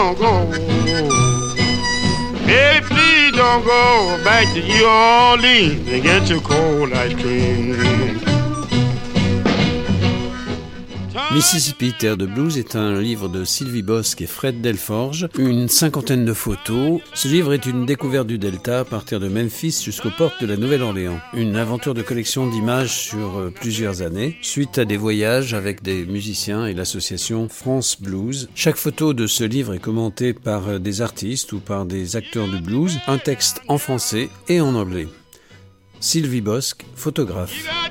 don't go. Baby, please don't go back to New Orleans and get your cold ice cream. Mississippi, terre de blues est un livre de Sylvie Bosque et Fred Delforge, une cinquantaine de photos. Ce livre est une découverte du Delta à partir de Memphis jusqu'aux portes de la Nouvelle-Orléans. Une aventure de collection d'images sur plusieurs années, suite à des voyages avec des musiciens et l'association France Blues. Chaque photo de ce livre est commentée par des artistes ou par des acteurs de blues, un texte en français et en anglais. Sylvie Bosque, photographe.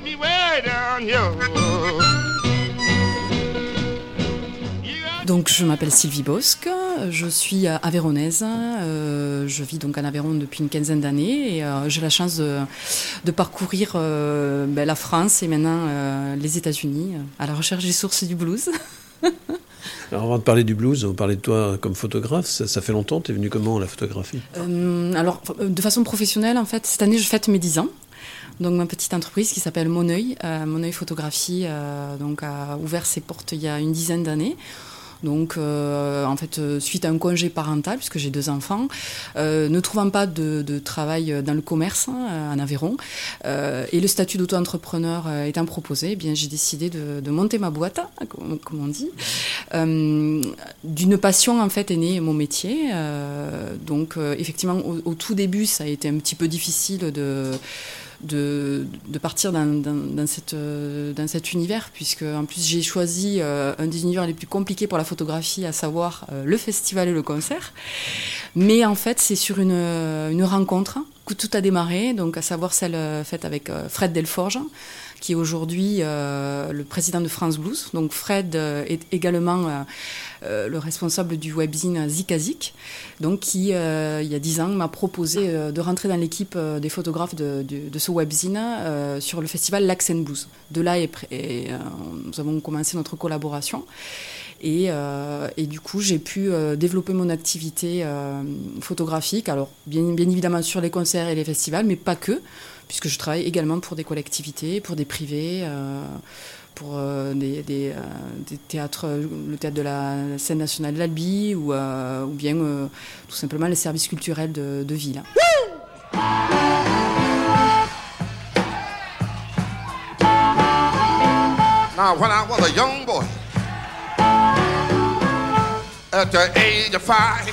Donc je m'appelle Sylvie Bosque, je suis aveyronnaise, je vis donc en Aveyron depuis une quinzaine d'années et j'ai la chance de parcourir la France et maintenant les États-Unis à la recherche des sources du blues. Alors avant de parler du blues, on parlait de toi comme photographe, ça fait longtemps, t'es venue comment la photographie ? Alors de façon professionnelle en fait, cette année je fête mes 10 ans. Donc ma petite entreprise qui s'appelle Mon Oeil Photographie donc a ouvert ses portes il y a une dizaine d'années. Donc, en fait, suite à un congé parental, puisque j'ai 2 enfants, ne trouvant pas de travail dans le commerce en Aveyron, et le statut d'auto-entrepreneur étant proposé, eh bien, j'ai décidé de monter ma boîte, comme on dit. D'une passion, en fait, est né mon métier. Donc, effectivement, au tout début, ça a été un petit peu difficile de partir dans cet univers, puisque en plus j'ai choisi un des univers les plus compliqués pour la photographie, à savoir le festival et le concert. Mais en fait c'est sur une rencontre que tout a démarré, donc à savoir celle faite avec Fred Delforge, qui est aujourd'hui le président de France Blues. Donc Fred est également le responsable du webzine Zikazik, donc qui, il y a 10 ans, m'a proposé de rentrer dans l'équipe des photographes de ce webzine sur le festival Lax & Blues. De là, nous avons commencé notre collaboration. Et du coup, j'ai pu développer mon activité photographique, alors bien évidemment sur les concerts et les festivals, mais pas que, puisque je travaille également pour des collectivités, pour des privés, pour des théâtres, le théâtre de la scène nationale de l'Albi, ou bien tout simplement les services culturels de ville. Now, when I was a young boy, at the age of 5,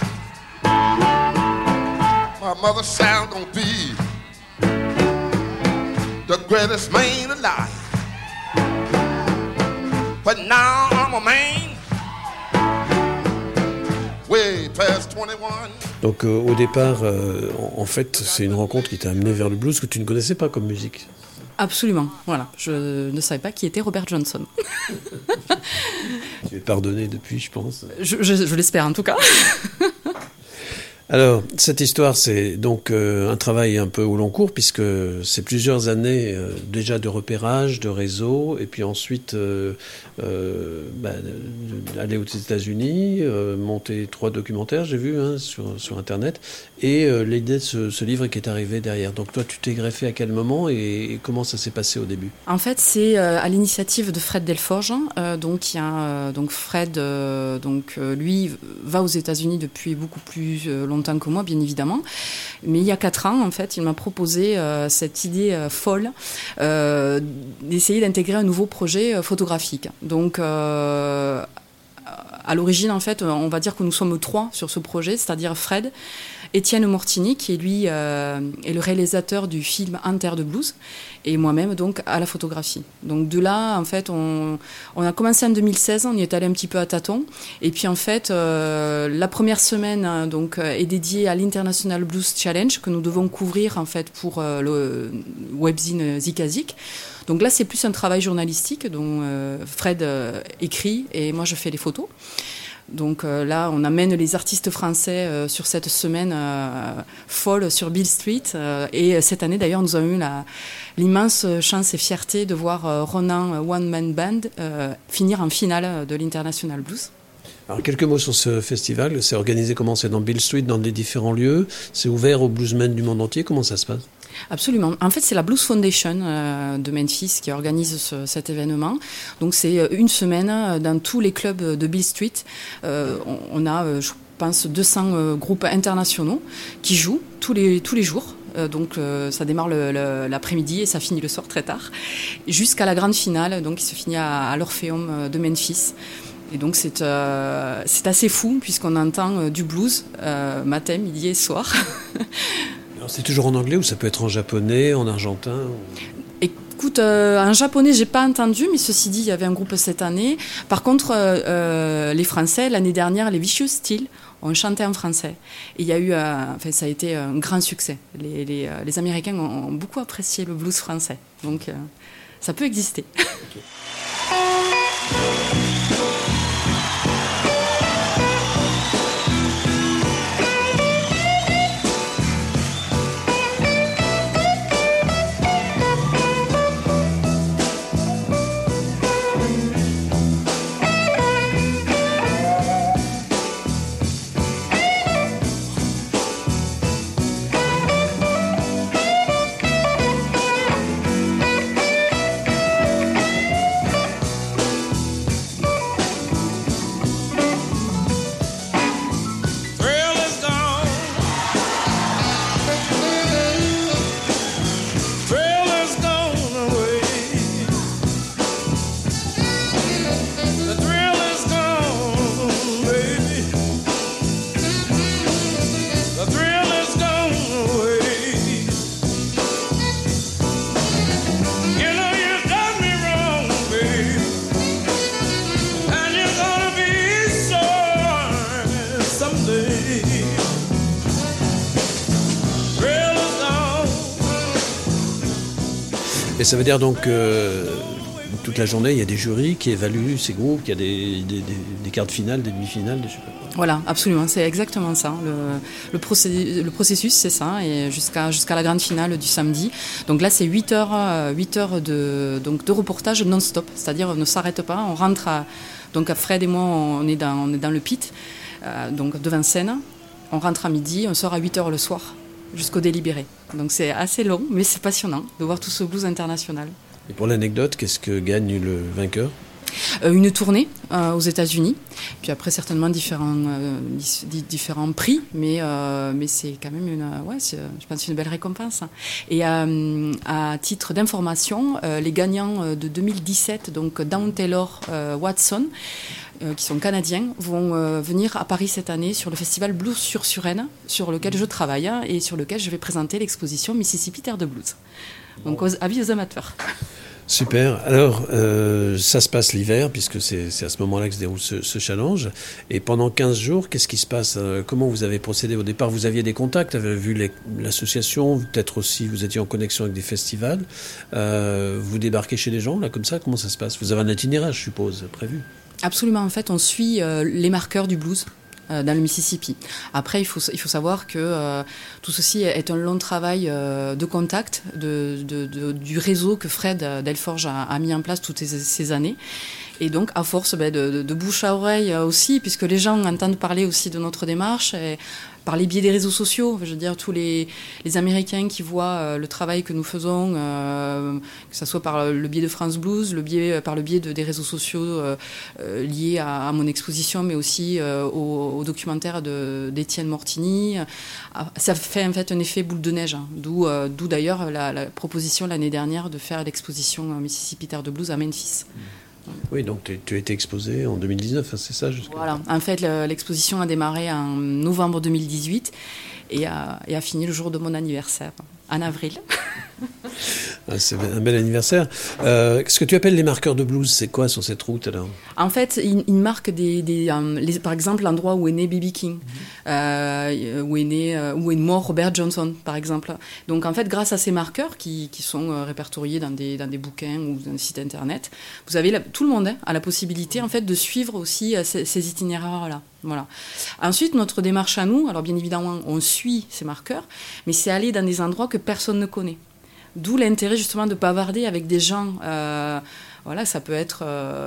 my mother said I'm gonna be the greatest man alive. But now I'm a man, way past 21. Donc au départ, en fait, c'est une rencontre qui t'a amené vers le blues que tu ne connaissais pas comme musique. Absolument, voilà. Je ne savais pas qui était Robert Johnson. Tu es pardonné depuis, je pense. Je l'espère en tout cas. Alors, cette histoire, c'est donc un travail un peu au long cours, puisque c'est plusieurs années déjà de repérage, de réseau, et puis ensuite aller aux États-Unis, monter 3 documentaires, j'ai vu, sur Internet, et l'idée de ce livre qui est arrivé derrière. Donc toi, tu t'es greffé à quel moment et comment ça s'est passé au début ? En fait, c'est à l'initiative de Fred Delforge. Donc Fred, lui, va aux États-Unis depuis beaucoup plus longtemps que moi, bien évidemment. Mais il y a 4 ans, en fait, il m'a proposé cette idée folle d'essayer d'intégrer un nouveau projet photographique. Donc, à l'origine, en fait, on va dire que nous sommes 3 sur ce projet, c'est-à-dire Fred, Étienne Mortini, qui lui est le réalisateur du film En terre de blues, et moi-même donc à la photographie. Donc de là, en fait, on a commencé en 2016, on y est allé un petit peu à tâtons, et puis en fait, la première semaine donc est dédiée à l'International Blues Challenge que nous devons couvrir en fait pour le webzine Zikazik. Donc là, c'est plus un travail journalistique dont Fred écrit et moi je fais les photos. Donc là, on amène les artistes français sur cette semaine folle sur Beale Street. Et cette année, d'ailleurs, nous avons eu l'immense chance et fierté de voir Ronan One Man Band finir en finale de l'International Blues. Alors, quelques mots sur ce festival. C'est organisé comment ? C'est dans Beale Street, dans des différents lieux. C'est ouvert aux bluesmen du monde entier. Comment ça se passe ? Absolument. En fait, c'est la Blues Foundation de Memphis qui organise cet événement. Donc, c'est une semaine dans tous les clubs de Beale Street. On a, je pense, 200 groupes internationaux qui jouent tous les jours. Donc ça démarre l'après-midi et ça finit le soir très tard, jusqu'à la grande finale, donc qui se finit à l'Orpheum de Memphis. Et donc c'est assez fou puisqu'on entend du blues matin, midi et soir. Alors, c'est toujours en anglais ou ça peut être en japonais, en argentin Écoute, en japonais, j'ai pas entendu, mais ceci dit, il y avait un groupe cette année. Par contre, les Français, l'année dernière, les Vicious Steel, ont chanté en français. Et il y a eu, ça a été un grand succès. Les Américains ont beaucoup apprécié le blues français. Donc, ça peut exister. Okay. Et ça veut dire donc toute la journée, il y a des jurys qui évaluent ces groupes, qu'il y a des quarts de finale, des demi-finales, des je sais pas quoi. Voilà, absolument, c'est exactement ça. Le processus, c'est ça, et jusqu'à la grande finale du samedi. Donc là, c'est 8 heures de reportage non-stop, c'est-à-dire on ne s'arrête pas, on rentre donc Fred et moi, on est dans le pit, donc devant scène, on rentre à midi, on sort à 8 heures le soir, jusqu'au délibéré. Donc c'est assez long, mais c'est passionnant de voir tout ce blues international. Et pour l'anecdote, qu'est-ce que gagne le vainqueur ? Une tournée aux États-Unis, puis après certainement différents prix, mais c'est quand même je pense une belle récompense. Et à titre d'information, les gagnants de 2017, donc Dawn Taylor Watson, qui sont canadiens, vont venir à Paris cette année sur le festival Blues sur Suresnes, sur lequel je travaille et sur lequel je vais présenter l'exposition Mississippi Terre de Blues. Donc avis aux amateurs. Super. Alors, ça se passe l'hiver, puisque c'est à ce moment-là que se déroule ce challenge. Et pendant 15 jours, qu'est-ce qui se passe ? Comment vous avez procédé au départ ? Vous aviez des contacts, vous avez vu l'association, peut-être aussi vous étiez en connexion avec des festivals. Vous débarquez chez les gens, là, comme ça ? Comment ça se passe ? Vous avez un itinéraire, je suppose, prévu ? Absolument. En fait, on suit les marqueurs du blues dans le Mississippi. Après, il faut savoir que tout ceci est un long travail de contact du réseau que Fred Delforge a mis en place toutes ces années. Et donc, à force de bouche à oreille aussi, puisque les gens entendent parler aussi de notre démarche, et par les biais des réseaux sociaux, je veux dire, tous les Américains qui voient le travail que nous faisons, que ce soit par le biais de France Blues, par le biais des réseaux sociaux liés à mon exposition, mais aussi au documentaire d'Étienne Mortini. Ça fait en fait un effet boule de neige, d'où d'ailleurs la proposition l'année dernière de faire l'exposition Mississippi Terre de Blues à Memphis. Oui, donc tu as été exposé en 2019, c'est ça ? Voilà, en fait l'exposition a démarré en novembre 2018 et a fini le jour de mon anniversaire, en avril. C'est un bel anniversaire. Ce que tu appelles les marqueurs de blues, c'est quoi sur cette route alors ? En fait, ils marquent par exemple l'endroit où est né B.B. King, où est mort Robert Johnson, par exemple. Donc en fait, grâce à ces marqueurs qui sont répertoriés dans des bouquins ou dans des sites internet, vous avez tout le monde a la possibilité en fait de suivre aussi ces itinéraires-là. Voilà. Ensuite, notre démarche à nous, alors bien évidemment, on suit ces marqueurs, mais c'est aller dans des endroits que personne ne connaît. D'où l'intérêt justement de bavarder avec des gens. Voilà, ça peut être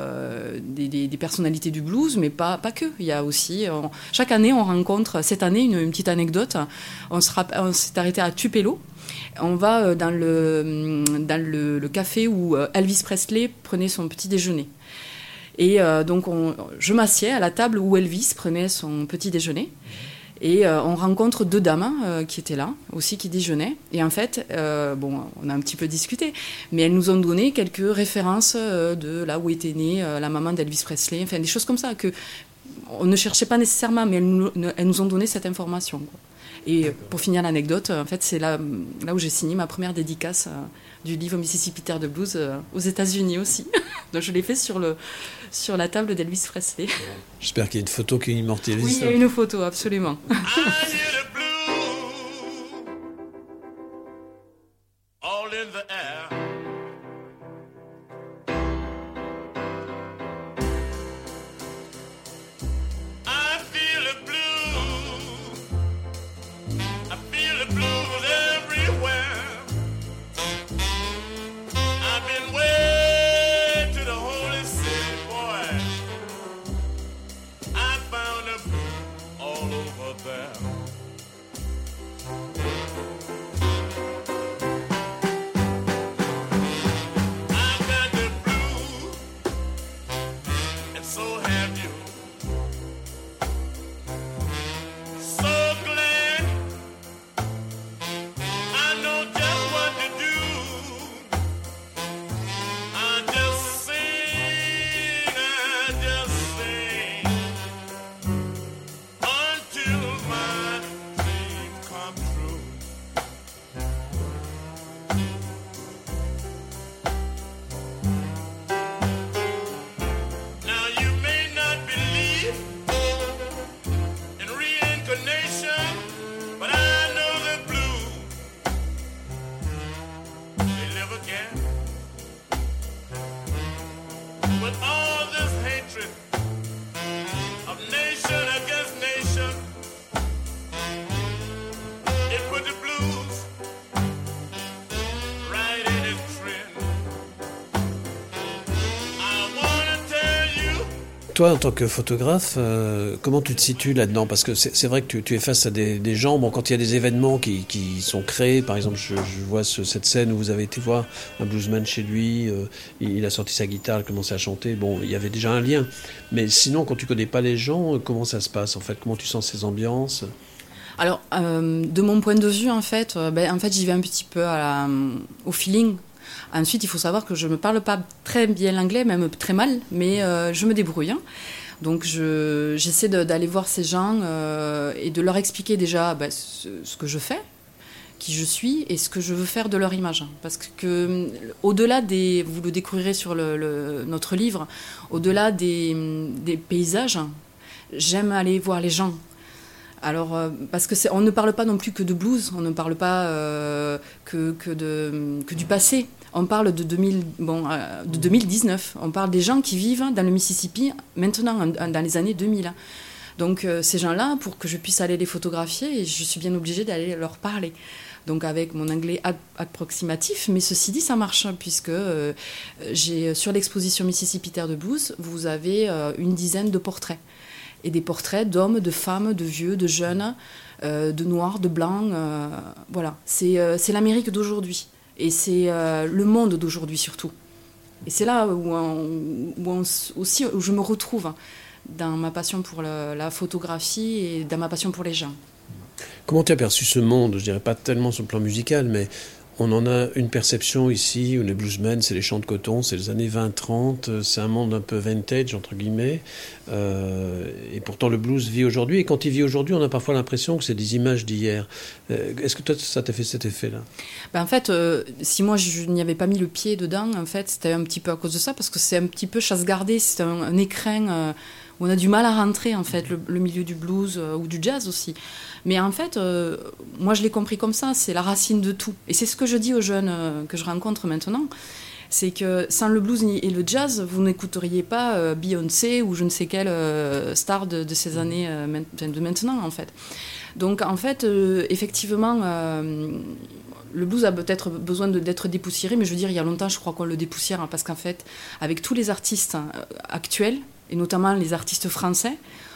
des personnalités du blues, mais pas que. Il y a aussi, chaque année, on rencontre. Cette année, une petite anecdote. On s'est arrêté à Tupelo. On va dans le café où Elvis Presley prenait son petit déjeuner. Et donc je m'assieds à la table où Elvis prenait son petit déjeuner. Et on rencontre 2 dames qui étaient là, aussi qui déjeunaient. Et en fait, on a un petit peu discuté, mais elles nous ont donné quelques références de là où était née la maman d'Elvis Presley, enfin des choses comme ça que on ne cherchait pas nécessairement, mais elles nous ont donné cette information, quoi. Et pour finir l'anecdote, en fait, c'est là où j'ai signé ma première dédicace du livre Mississippi Terre de Blues aux États-Unis aussi. Donc je l'ai fait sur la table d'Elvis Presley. J'espère qu'il y a une photo qui immortalise ça. Oui, il y a une photo, absolument. Toi, en tant que photographe, comment tu te situes là-dedans ? Parce que c'est vrai que tu es face à des gens, bon, quand il y a des événements qui sont créés, par exemple, je vois cette scène où vous avez été voir un bluesman chez lui, il a sorti sa guitare, il a commencé à chanter, bon, il y avait déjà un lien. Mais sinon, quand tu connais pas les gens, comment ça se passe, en fait ? Comment tu sens ces ambiances ? Alors, de mon point de vue, en fait, j'y vais un petit peu au feeling. Ensuite, il faut savoir que je ne parle pas très bien l'anglais, même très mal, mais je me débrouille. Donc, j'essaie d'aller voir ces gens et de leur expliquer déjà ce que je fais, qui je suis et ce que je veux faire de leur image. Parce que au-delà vous le découvrirez sur notre livre, au-delà des paysages, j'aime aller voir les gens. Alors, parce que on ne parle pas non plus que de blues, on ne parle pas que du passé. On parle de 2019. On parle des gens qui vivent dans le Mississippi maintenant, dans les années 2000. Donc, ces gens-là, pour que je puisse aller les photographier, je suis bien obligée d'aller leur parler. Donc, avec mon anglais approximatif, mais ceci dit, ça marche, puisque sur l'exposition Mississippi Terre de Blues, vous avez une dizaine de portraits. Et des portraits d'hommes, de femmes, de vieux, de jeunes, de noirs, de blancs. Voilà, c'est l'Amérique d'aujourd'hui. Et c'est le monde d'aujourd'hui surtout. Et c'est là où je me retrouve dans ma passion pour la photographie et dans ma passion pour les gens. Comment tu as perçu ce monde ? Je dirais pas tellement sur le plan musical, mais on en a une perception ici où les bluesmen, c'est les champs de coton, c'est les années 20-30, c'est un monde un peu vintage, entre guillemets. Et pourtant, le blues vit aujourd'hui. Et quand il vit aujourd'hui, on a parfois l'impression que c'est des images d'hier. Est-ce que toi, ça t'a fait cet effet-là ? En fait, si moi, je n'y avais pas mis le pied dedans, en fait, c'était un petit peu à cause de ça, parce que c'est un petit peu chasse gardée, c'est un écrin où on a du mal à rentrer, en fait, le milieu du blues ou du jazz aussi. Mais en fait, moi, je l'ai compris comme ça, c'est la racine de tout. Et c'est ce que je dis aux jeunes que je rencontre maintenant, c'est que sans le blues et le jazz, vous n'écouteriez pas Beyoncé ou je ne sais quelle star de ces années de maintenant, en fait. Donc, en fait, effectivement, le blues a peut-être besoin d'être dépoussiéré, mais je veux dire, il y a longtemps, je crois qu'on le dépoussière, parce qu'en fait, avec tous les artistes actuels, et notamment les artistes français,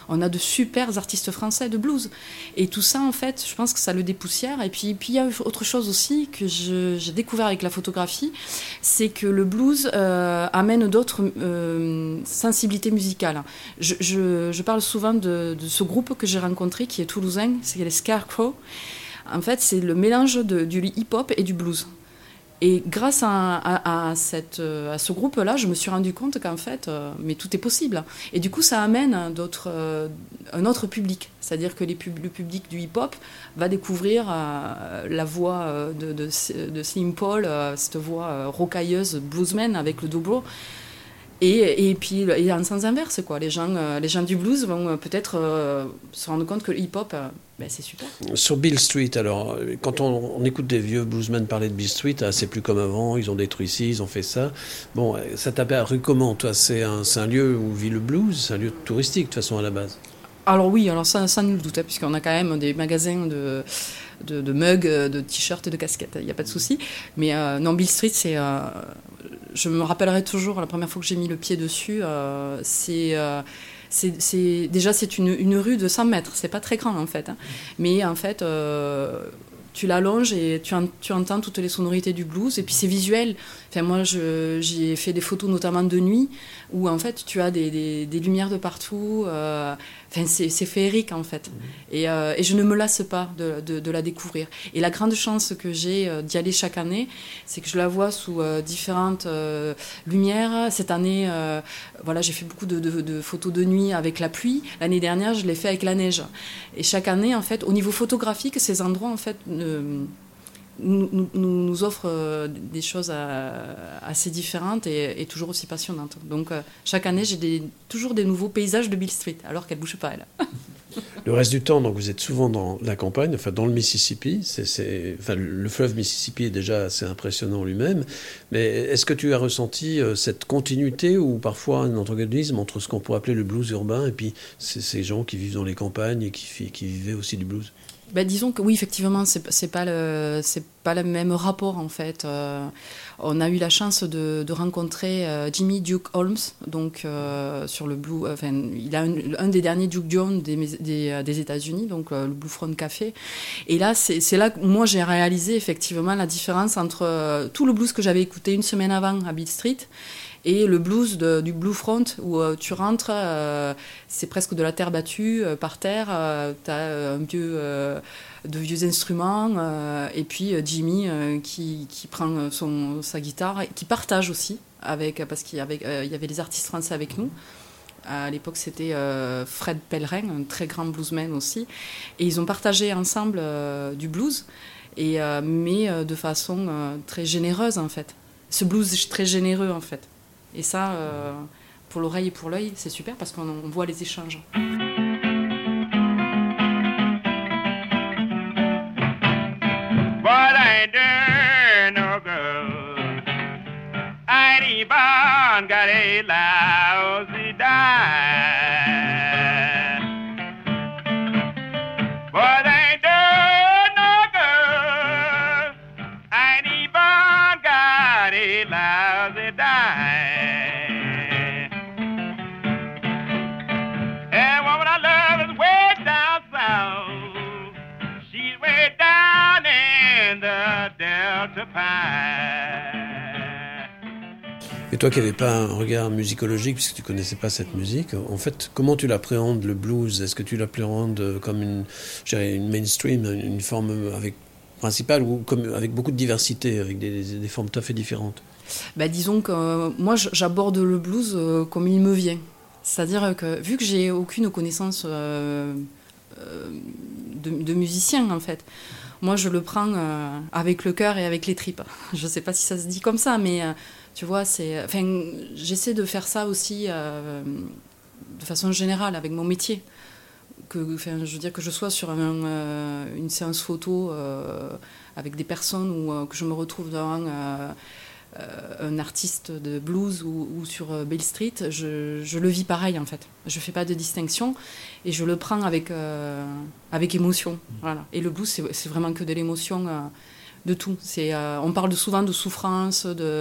on a de super artistes français de blues. Et tout ça, en fait, je pense que ça le dépoussière. Et puis il y a autre chose aussi que j'ai découvert avec la photographie, c'est que le blues amène d'autres sensibilités musicales. Je parle souvent de ce groupe que j'ai rencontré, qui est toulousain, c'est les Scarecrow. En fait, c'est le mélange du hip-hop et du blues. Et grâce à ce groupe-là, je me suis rendu compte qu'en fait, mais tout est possible. Et du coup, ça amène un autre public. C'est-à-dire que le public du hip-hop va découvrir la voix de Slim Paul, cette voix rocailleuse, bluesman avec le dobro. Et puis, il y a un sens inverse, quoi. Les gens du blues vont peut-être se rendre compte que le hip-hop, c'est super. Sur Beale Street, alors, quand on écoute des vieux bluesmen parler de Beale Street, c'est plus comme avant, ils ont détruit ci, ils ont fait ça. Bon, ça t'a paru comment, toi? C'est un lieu où vit le blues, c'est un lieu touristique, de toute façon, à la base. Alors oui, sans nul doute, puisqu'on a quand même des magasins de mugs, de t-shirts et de casquettes, il n'y a pas de souci. Mais non, Beale Street, je me rappellerai toujours, la première fois que j'ai mis le pied dessus, déjà c'est une rue de 100 mètres, c'est pas très grand en fait. Hein. Mais en fait, tu l'allonges et tu entends toutes les sonorités du blues, et puis c'est visuel. Enfin, moi, j'ai fait des photos notamment de nuit, où en fait tu as des lumières de partout. Enfin, c'est féerique en fait. Et je ne me lasse pas de la découvrir. Et la grande chance que j'ai d'y aller chaque année, c'est que je la vois sous différentes lumières. Cette année, j'ai fait beaucoup de photos de nuit avec la pluie. L'année dernière, je l'ai fait avec la neige. Et chaque année, en fait, au niveau photographique, ces endroits en fait nous offrent des choses assez différentes et toujours aussi passionnantes. Donc chaque année, j'ai toujours des nouveaux paysages de Beale Street, alors qu'elle ne bouge pas, elle. Le reste du temps, donc, vous êtes souvent dans la campagne, enfin dans le Mississippi. Le fleuve Mississippi est déjà assez impressionnant lui-même. Mais est-ce que tu as ressenti cette continuité ou parfois un antagonisme entre ce qu'on pourrait appeler le blues urbain et puis ces gens qui vivent dans les campagnes et qui vivaient aussi du blues? Disons que oui, effectivement, c'est pas le même rapport en fait. On a eu la chance de rencontrer Jimmy Duke Holmes, donc sur le Blue. Il a un des derniers Duke Jones des États-Unis, donc le Blue Front Café. Et là, c'est là que moi j'ai réalisé effectivement la différence entre tout le blues que j'avais écouté une semaine avant à Beale Street. Et le blues du Blue Front, où tu rentres, c'est presque de la terre battue, par terre, tu as de vieux instruments, et puis Jimmy qui prend sa guitare, qui partage aussi, parce qu'il y avait des artistes français avec nous. À l'époque, c'était Fred Pellerin, un très grand bluesman aussi. Et ils ont partagé ensemble du blues, mais de façon très généreuse, en fait. Ce blues très généreux, en fait. Et ça, pour l'oreille et pour l'œil, c'est super parce qu'on voit les échanges. But I ain't doing no good. I ain't even got a lousy dime. But I ain't doing no good. I ain't even got a lousy dime. And woman I love is way down south. She's way down in the Delta Pine. Et toi qui n'avais pas un regard musicologique, puisque tu ne connaissais pas cette musique, en fait, comment tu l'appréhendes, le blues? Est-ce que tu l'appréhendes comme une mainstream, une forme principale, ou comme avec beaucoup de diversité, avec des formes tout à fait différentes? Disons que moi, j'aborde le blues comme il me vient. C'est-à-dire que, vu que j'ai aucune connaissance de musicien, en fait, moi, je le prends avec le cœur et avec les tripes. Je ne sais pas si ça se dit comme ça, mais tu vois, j'essaie de faire ça aussi de façon générale avec mon métier. Je veux dire que je sois sur une séance photo avec des personnes ou que je me retrouve devant un artiste de blues ou sur Beale Street, je le vis pareil en fait. Je ne fais pas de distinction et je le prends avec émotion. Voilà. Et le blues, c'est vraiment que de l'émotion, de tout. On parle souvent de souffrance,